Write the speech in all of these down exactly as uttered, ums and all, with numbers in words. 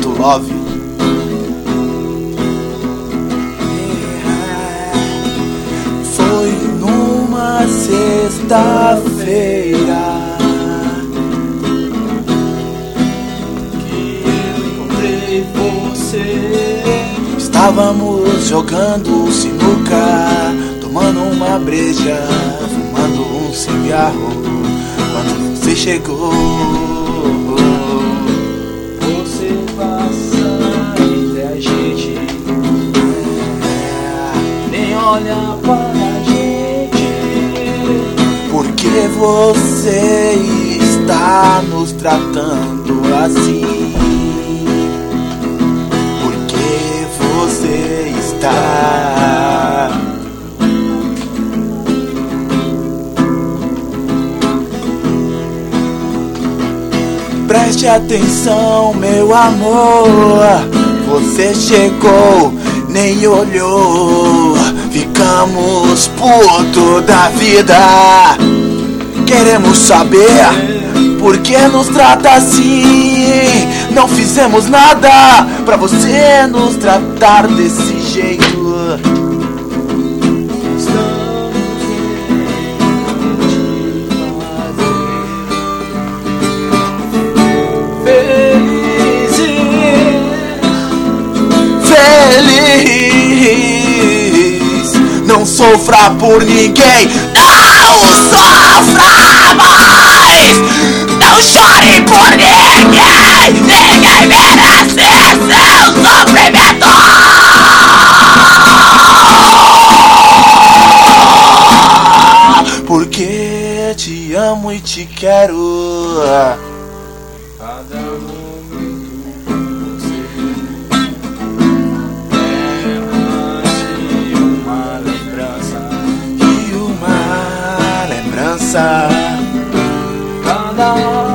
Muito love. Foi numa sexta-feira que eu encontrei você. Estávamos jogando sinuca, tomando uma breja, fumando um cigarro, quando você chegou. Você passa entre a gente, nem olha para a gente. Por que você está nos tratando assim? Por que você está? Preste atenção, meu amor. Você chegou, nem olhou. Ficamos puto da vida. Queremos saber por que nos trata assim. Não fizemos nada pra você nos tratar desse jeito. Feliz, não sofra por ninguém, não sofra mais, não chore por ninguém, ninguém merece seu sofrimento. Porque te amo e te quero. Cada momento você é uma lembrança, E uma lembrança. cada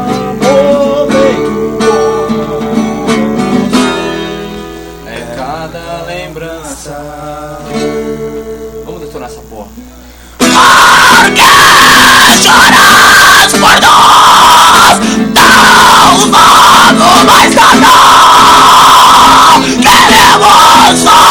momento é cada lembrança. Vamos detonar essa porra. Por que choras por nós? Não vamos mais cantar. Queremos só